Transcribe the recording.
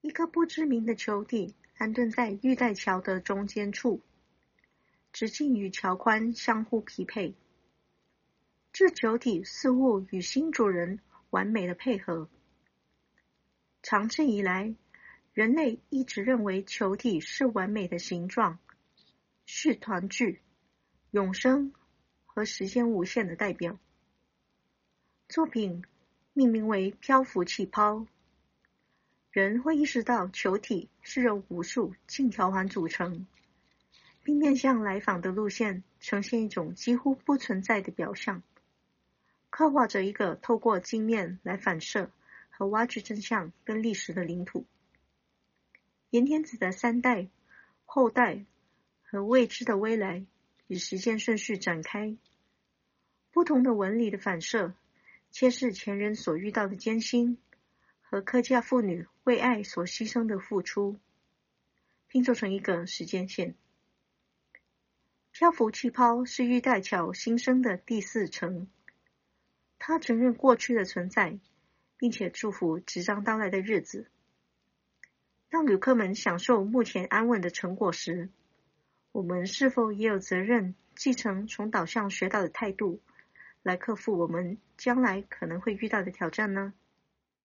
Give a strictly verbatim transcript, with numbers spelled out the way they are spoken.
一个不知名的球体安顿在玉带桥的中间处，直径与桥宽相互匹配。这球体似乎与新主人完美的配合。长期以来，人类一直认为球体是完美的形状，是团聚、永生和时间无限的代表。作品命名为漂浮气泡，人会意识到球体是由无数静条环组成，并面向来访的路线呈现一种几乎不存在的表象，刻画着一个透过镜面来反射和挖掘真相跟历史的领土。盐田子的三代、后代和未知的未来以时间顺序展开，不同的纹理的反射揭示前人所遇到的艰辛和客家妇女为爱所牺牲的付出，拼凑成一个时间线。漂浮气泡是玉带桥新生的第四层，它承认过去的存在，并且祝福即将到来的日子。当旅客们享受目前安稳的成果时，我们是否也有责任继承从导向学到的态度，来克服我们将来可能会遇到的挑战呢？